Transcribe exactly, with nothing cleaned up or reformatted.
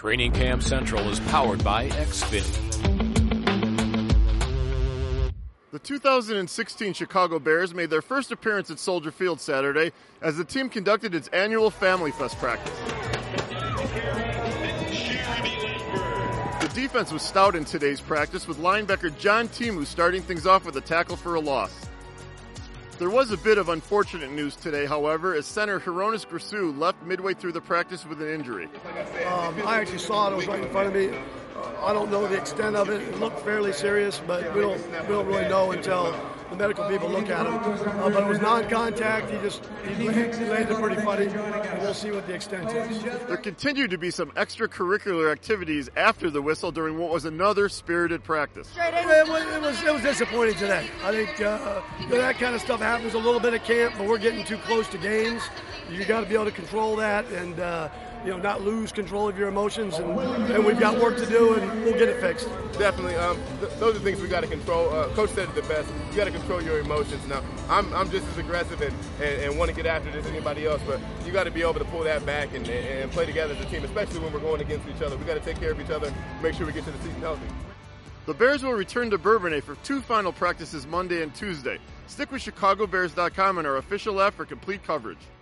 Training Camp Central is powered by Xfinity. The two thousand sixteen Chicago Bears made their first appearance at Soldier Field Saturday as the team conducted its annual Family Fest practice. The defense was stout in today's practice, with linebacker John Timu starting things off with a tackle for a loss. There was a bit of unfortunate news today, however, as center Hronis Grisou left midway through the practice with an injury. Um, I actually saw it. It was right in front of me. Uh, I don't know the extent of it. It looked fairly serious, but we don't we don't really know until the medical people look at him. Uh, but it was non-contact. He just he landed pretty funny, and we'll see what the extent is. There continued to be some extracurricular activities after the whistle during what was another spirited practice. It was, it was, it was disappointing today. I think uh, you know, that kind of stuff happens a little bit at camp, but we're getting too close to games. You got to be able to control that and uh, you know, not lose control of your emotions, and, and we've got work to do, and we'll get it fixed. Definitely. Um, th- those are things we got to control. Uh, Coach said it the best. You got to control your emotions. Now, I'm I'm just as aggressive and, and, and want to get after it as anybody else, but you got to be able to pull that back and, and, and play together as a team, especially when we're going against each other. We got to take care of each other, make sure we get to the season healthy. The Bears will return to Bourbonnais for two final practices Monday and Tuesday. Stick with Chicago Bears dot com and our official app for complete coverage.